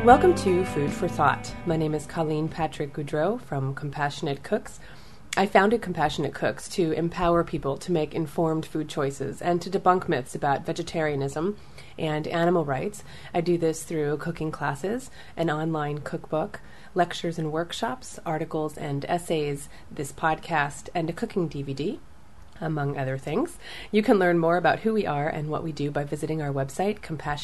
Welcome to Food for Thought. My name is Colleen Patrick Goudreau from Compassionate Cooks. I founded Compassionate Cooks to empower people to make informed food choices and to debunk myths about vegetarianism and animal rights. I do this through cooking classes, an online cookbook, lectures and workshops, articles and essays, this podcast, and a cooking DVD, among other things. You can learn more about who we are and what we do by visiting our website,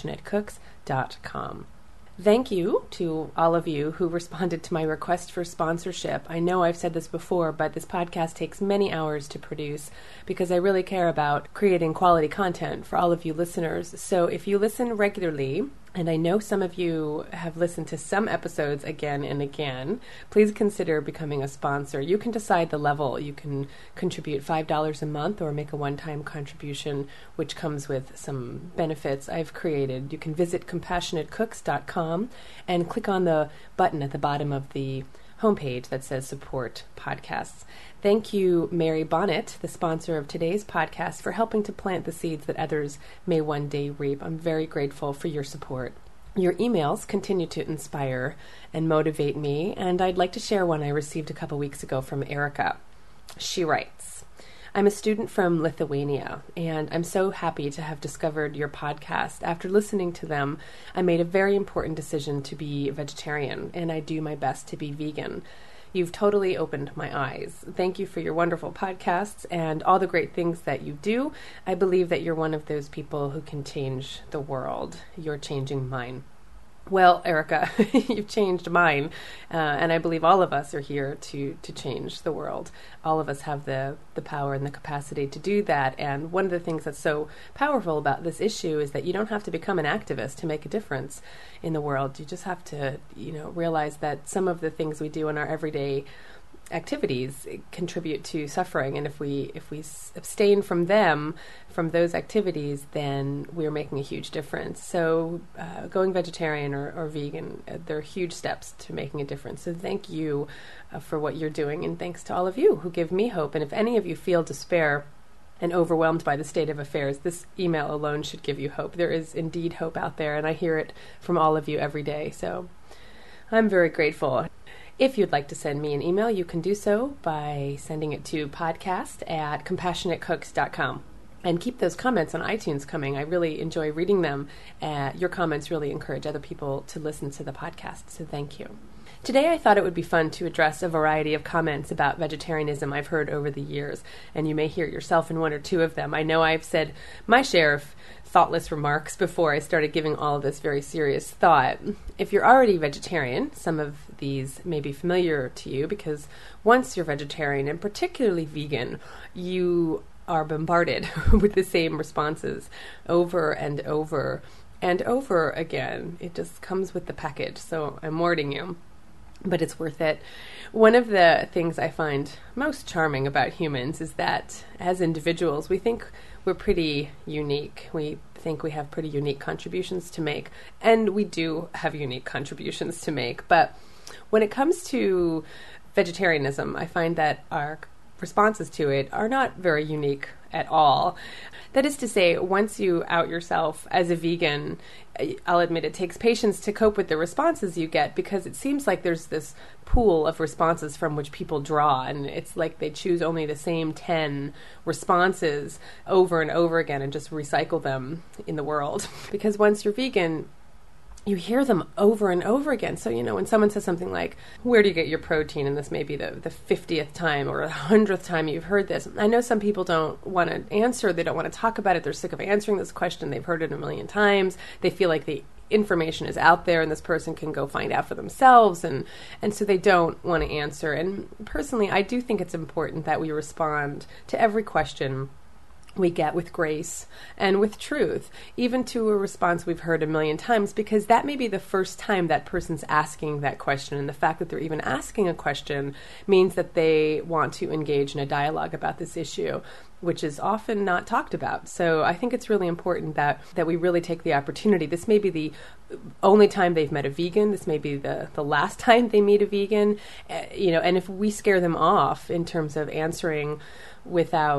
compassionatecooks.com. Thank you to all of you who responded to my request for sponsorship. I know I've said this before, but this podcast takes many hours to produce because I really care about creating quality content for all of you listeners. So if you listen regularly, and I know some of you have listened to some episodes again and again, please consider becoming a sponsor. You can decide the level. You can contribute $5 a month or make a one-time contribution, which comes with some benefits I've created. You can visit compassionatecooks.com and click on the button at the bottom of the homepage that says Support Podcasts. Thank you, Mary Bonnet, the sponsor of today's podcast, for helping to plant the seeds that others may one day reap. I'm very grateful for your support. Your emails continue to inspire and motivate me, and I'd like to share one I received a couple weeks ago from Erica. She writes, I'm a student from Lithuania, and I'm so happy to have discovered your podcast. After listening to them, I made a very important decision to be vegetarian, and I do my best to be vegan. You've totally opened my eyes. Thank you for your wonderful podcasts and all the great things that you do. I believe that you're one of those people who can change the world. You're changing mine. Well, Erica, you've changed mine, and I believe all of us are here to change the world. All of us have the power and the capacity to do that, and one of the things that's so powerful about this issue is that you don't have to become an activist to make a difference in the world. You just have to, realize that some of the things we do in our everyday activities contribute to suffering, and if we abstain from those activities, then we're making a huge difference. So going vegetarian or vegan, they're huge steps to making a difference. So thank you for what you're doing, and thanks to all of you who give me hope. And if any of you feel despair and overwhelmed by the state of affairs, this email alone should give you hope. There is indeed hope out there, and I hear it from all of you every day. So I'm very grateful. If you'd like to send me an email, you can do so by sending it to podcast@compassionatecooks.com. And keep those comments on iTunes coming. I really enjoy reading them. Your comments really encourage other people to listen to the podcast, so thank you. Today I thought it would be fun to address a variety of comments about vegetarianism I've heard over the years, and you may hear yourself in one or two of them. I know I've said my share of thoughtless remarks before I started giving all of this very serious thought. If you're already vegetarian, some of these may be familiar to you because once you're vegetarian, and particularly vegan, you are bombarded with the same responses over and over and over again. It just comes with the package, so I'm warning you. But it's worth it. One of the things I find most charming about humans is that as individuals, we think we're pretty unique. We think we have pretty unique contributions to make, and we do have unique contributions to make. But when it comes to vegetarianism, I find that our responses to it are not very unique at all. That is to say, once you out yourself as a vegan, I'll admit it takes patience to cope with the responses you get, because it seems like there's this pool of responses from which people draw, and it's like they choose only the same 10 responses over and over again and just recycle them in the world. Because once you're vegan, you hear them over and over again. So, when someone says something like, where do you get your protein? And this may be the 50th time or the 100th time you've heard this. I know some people don't want to answer. They don't want to talk about it. They're sick of answering this question. They've heard it a million times. They feel like the information is out there and this person can go find out for themselves. And so they don't want to answer. And personally, I do think it's important that we respond to every question we get with grace and with truth, even to a response we've heard a million times, because that may be the first time that person's asking that question. And the fact that they're even asking a question means that they want to engage in a dialogue about this issue, which is often not talked about. So I think it's really important that we really take the opportunity. This may be the only time they've met a vegan. This may be the last time they meet a vegan, and if we scare them off in terms of answering without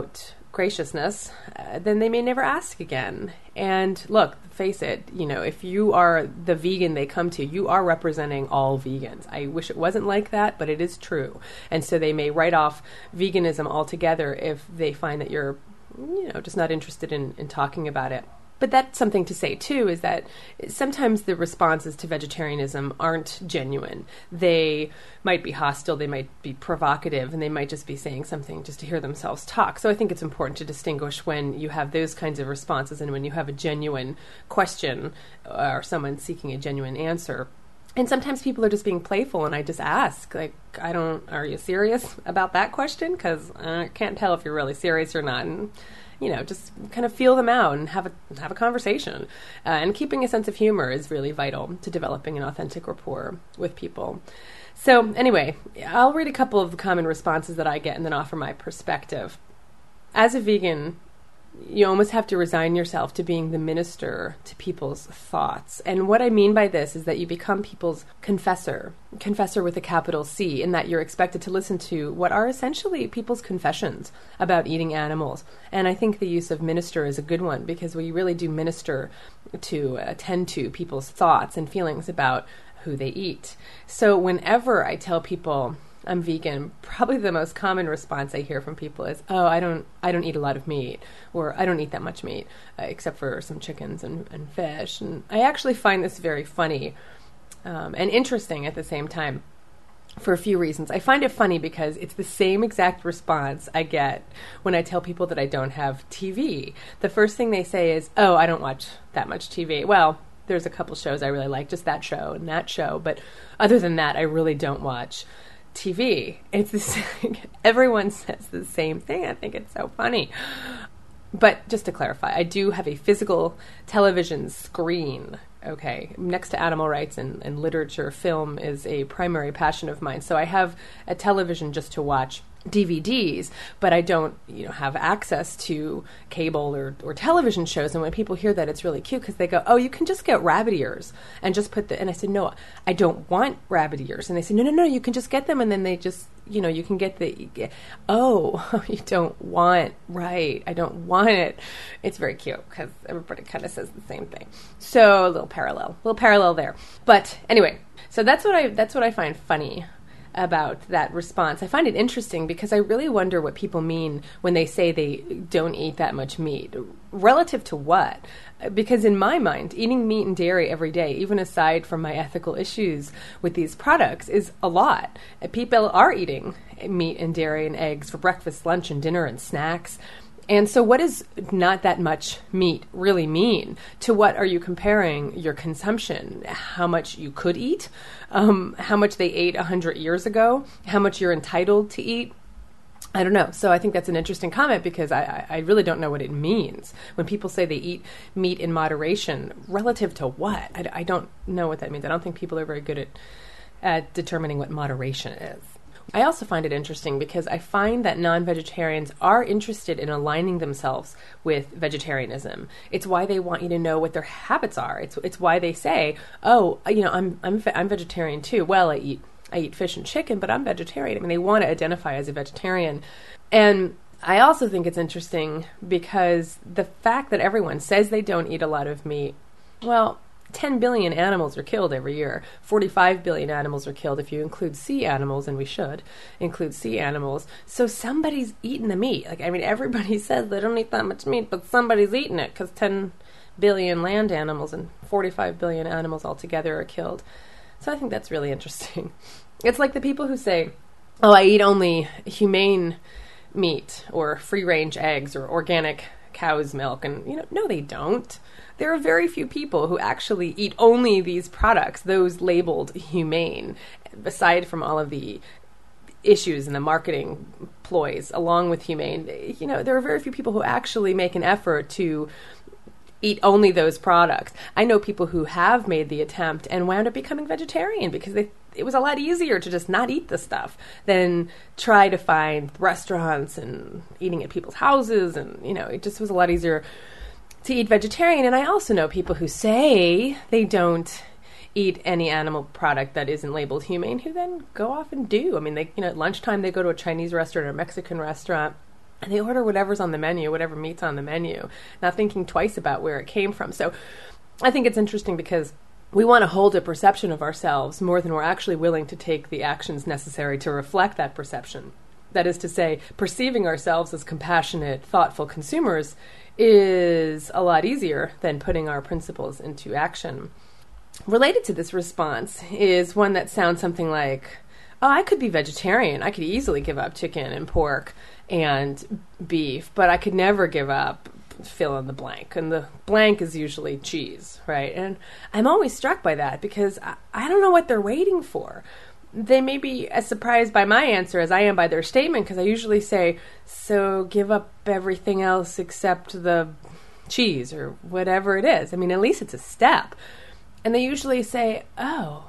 graciousness, then they may never ask again. And look, face it, if you are the vegan they come to, you are representing all vegans. I wish it wasn't like that, but it is true. And so they may write off veganism altogether if they find that you're, just not interested in talking about it. But that's something to say, too, is that sometimes the responses to vegetarianism aren't genuine. They might be hostile, they might be provocative, and they might just be saying something just to hear themselves talk. So I think it's important to distinguish when you have those kinds of responses and when you have a genuine question or someone seeking a genuine answer. And sometimes people are just being playful, and I just ask, are you serious about that question? Because I can't tell if you're really serious or not. And, just kind of feel them out and have a conversation. And keeping a sense of humor is really vital to developing an authentic rapport with people. So anyway, I'll read a couple of the common responses that I get and then offer my perspective. As a vegan, you almost have to resign yourself to being the minister to people's thoughts. And what I mean by this is that you become people's confessor with a capital C, in that you're expected to listen to what are essentially people's confessions about eating animals. And I think the use of minister is a good one, because we really do minister to attend to people's thoughts and feelings about who they eat. So whenever I tell people I'm vegan, probably the most common response I hear from people is, "Oh, I don't eat a lot of meat," or "I don't eat that much meat, except for some chickens and fish." And I actually find this very funny and interesting at the same time for a few reasons. I find it funny because it's the same exact response I get when I tell people that I don't have TV. The first thing they say is, "Oh, I don't watch that much TV." Well, there's a couple shows I really like, just that show and that show, but other than that, I really don't watch TV. It's the same. Everyone says the same thing. I think it's so funny. But just to clarify, I do have a physical television screen, okay? Next to animal rights and literature, film is a primary passion of mine. So I have a television just to watch DVDs, but I don't, have access to cable or television shows. And when people hear that, it's really cute because they go, "Oh, you can just get rabbit ears and just put and I said, "No, I don't want rabbit ears." And they say, No, you can just get them." And then they just, you can get oh, you don't want, right. I don't want it. It's very cute because everybody kind of says the same thing. So a little parallel there. But anyway, so that's what I find funny about that response. I find it interesting because I really wonder what people mean when they say they don't eat that much meat. Relative to what? Because in my mind, eating meat and dairy every day, even aside from my ethical issues with these products, is a lot. People are eating meat and dairy and eggs for breakfast, lunch, and dinner and snacks. And so what does not that much meat really mean? To what are you comparing your consumption? How much you could eat? How much they ate 100 years ago? How much you're entitled to eat? I don't know. So I think that's an interesting comment because I really don't know what it means. When people say they eat meat in moderation, relative to what? I don't know what that means. I don't think people are very good at determining what moderation is. I also find it interesting because I find that non-vegetarians are interested in aligning themselves with vegetarianism. It's why they want you to know what their habits are. It's why they say, "Oh, I'm vegetarian too. Well, I eat fish and chicken, but I'm vegetarian." I mean, they want to identify as a vegetarian. And I also think it's interesting because the fact that everyone says they don't eat a lot of meat, well, 10 billion animals are killed every year. 45 billion animals are killed if you include sea animals, and we should include sea animals. So somebody's eating the meat. Everybody says they don't eat that much meat, but somebody's eating it because 10 billion land animals and 45 billion animals altogether are killed. So I think that's really interesting. It's like the people who say, "Oh, I eat only humane meat or free-range eggs or organic cow's milk." And, no, they don't. There are very few people who actually eat only these products, those labeled humane, aside from all of the issues and the marketing ploys along with humane. There are very few people who actually make an effort to eat only those products. I know people who have made the attempt and wound up becoming vegetarian because it was a lot easier to just not eat the stuff than try to find restaurants and eating at people's houses. And, it just was a lot easier to eat vegetarian. And I also know people who say they don't eat any animal product that isn't labeled humane who then go off and do. At lunchtime they go to a Chinese restaurant or a Mexican restaurant and they order whatever's on the menu, whatever meat's on the menu, not thinking twice about where it came from. So I think it's interesting because we want to hold a perception of ourselves more than we're actually willing to take the actions necessary to reflect that perception. That is to say, perceiving ourselves as compassionate, thoughtful consumers is a lot easier than putting our principles into action. Related to this response is one that sounds something like, oh, I could be vegetarian. I could easily give up chicken and pork and beef, but I could never give up fill in the blank. And the blank is usually cheese, right? And I'm always struck by that because I don't know what they're waiting for. They may be as surprised by my answer as I am by their statement, because I usually say, so give up everything else except the cheese or whatever it is. I mean, at least it's a step. And they usually say, oh,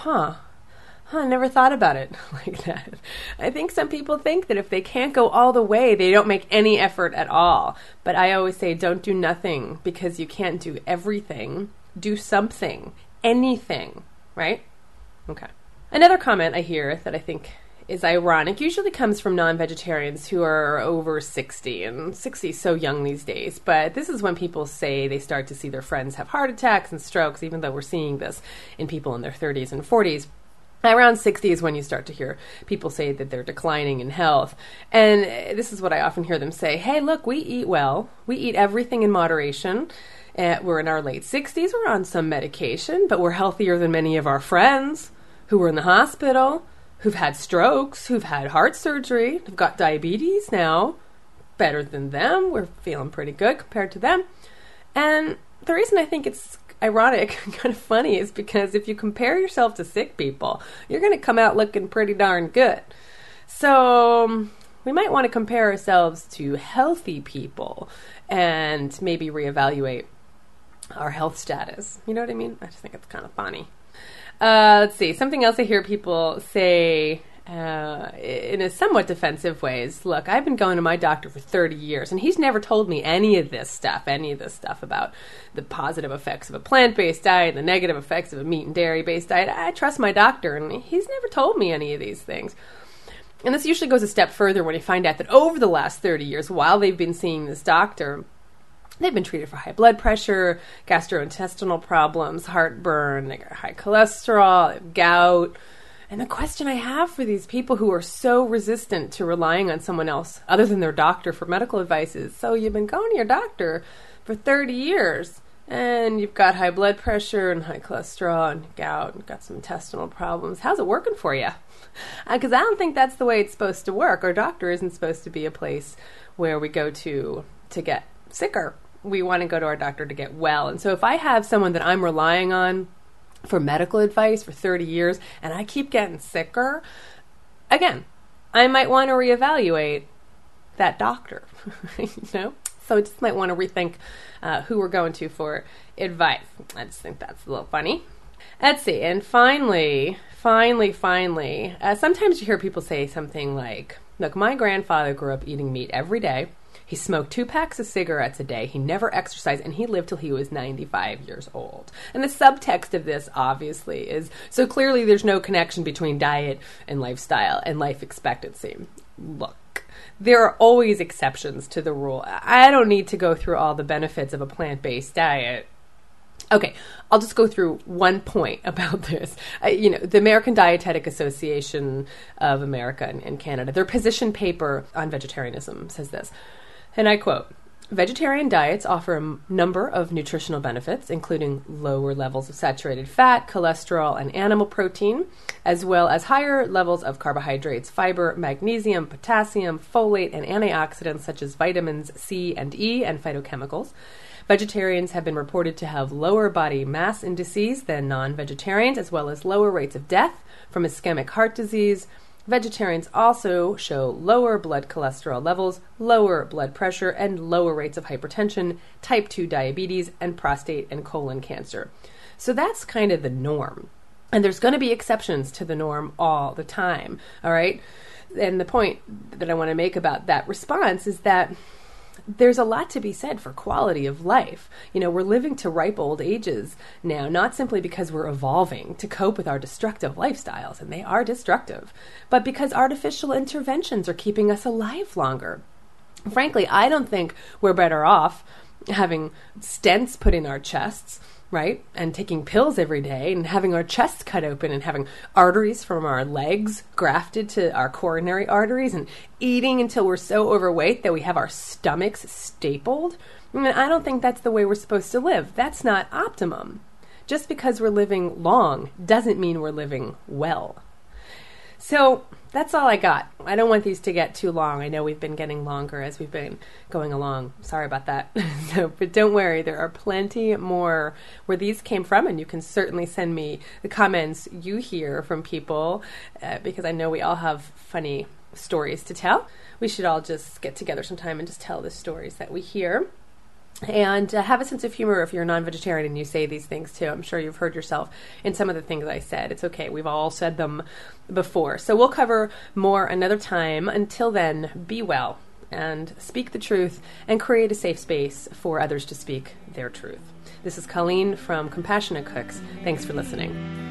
I never thought about it like that. I think some people think that if they can't go all the way, they don't make any effort at all. But I always say, don't do nothing because you can't do everything. Do something, anything, right? Okay. Another comment I hear that I think is ironic usually comes from non-vegetarians who are over 60, and 60 is so young these days, but this is when people say they start to see their friends have heart attacks and strokes, even though we're seeing this in people in their 30s and 40s. Around 60 is when you start to hear people say that they're declining in health. And this is what I often hear them say, hey, look, we eat well. We eat everything in moderation. We're in our late 60s. We're on some medication, but we're healthier than many of our friends who were in the hospital, who've had strokes, who've had heart surgery, who've got diabetes now. Better than them. We're feeling pretty good compared to them. And the reason I think it's ironic, kind of funny, is because if you compare yourself to sick people, you're going to come out looking pretty darn good. So we might want to compare ourselves to healthy people and maybe reevaluate our health status. You know what I mean? I just think it's kind of funny. Let's see. Something else I hear people say in a somewhat defensive way is, look, I've been going to my doctor for 30 years, and he's never told me any of this stuff about the positive effects of a plant-based diet, the negative effects of a meat and dairy-based diet. I trust my doctor, and he's never told me any of these things. And this usually goes a step further when you find out that over the last 30 years, while they've been seeing this doctor, they've been treated for high blood pressure, gastrointestinal problems, heartburn, they got high cholesterol, they have gout. And the question I have for these people who are so resistant to relying on someone else other than their doctor for medical advice is, so you've been going to your doctor for 30 years and you've got high blood pressure and high cholesterol and gout and got some intestinal problems. How's it working for you? Because I don't think that's the way it's supposed to work. Our doctor isn't supposed to be a place where we go to get sicker. We want to go to our doctor to get well. And so if I have someone that I'm relying on for medical advice for 30 years and I keep getting sicker, again, I might want to reevaluate that doctor, you know? So I just might want to rethink who we're going to for advice. I just think that's a little funny. Let's see. And finally, sometimes you hear people say something like, look, my grandfather grew up eating meat every day. He smoked 2 packs of cigarettes a day. He never exercised, and he lived till he was 95 years old. And the subtext of this, obviously, is so clearly there's no connection between diet and lifestyle and life expectancy. Look, there are always exceptions to the rule. I don't need to go through all the benefits of a plant-based diet. Okay, I'll just go through one point about this. The American Dietetic Association of America and Canada, their position paper on vegetarianism says this, and I quote, vegetarian diets offer a number of nutritional benefits, including lower levels of saturated fat, cholesterol, and animal protein, as well as higher levels of carbohydrates, fiber, magnesium, potassium, folate, and antioxidants such as vitamins C and E and phytochemicals. Vegetarians have been reported to have lower body mass indices than non-vegetarians, as well as lower rates of death from ischemic heart disease. Vegetarians also show lower blood cholesterol levels, lower blood pressure, and lower rates of hypertension, type 2 diabetes, and prostate and colon cancer. So that's kind of the norm. And there's going to be exceptions to the norm all the time, all right? And the point that I want to make about that response is that there's a lot to be said for quality of life. We're living to ripe old ages now, not simply because we're evolving to cope with our destructive lifestyles, and they are destructive, but because artificial interventions are keeping us alive longer. Frankly, I don't think we're better off having stents put in our chests, right? And taking pills every day and having our chests cut open and having arteries from our legs grafted to our coronary arteries and eating until we're so overweight that we have our stomachs stapled. I mean, I don't think that's the way we're supposed to live. That's not optimum. Just because we're living long doesn't mean we're living well. So that's all I got. I don't want these to get too long. I know we've been getting longer as we've been going along. Sorry about that. But don't worry, there are plenty more where these came from, and you can certainly send me the comments you hear from people because I know we all have funny stories to tell. We should all just get together sometime and just tell the stories that we hear. And have a sense of humor if you're a non-vegetarian and you say these things too. I'm sure you've heard yourself in some of the things I said. It's okay. We've all said them before. So we'll cover more another time. Until then, be well and speak the truth and create a safe space for others to speak their truth. This is Colleen from Compassionate Cooks. Thanks for listening.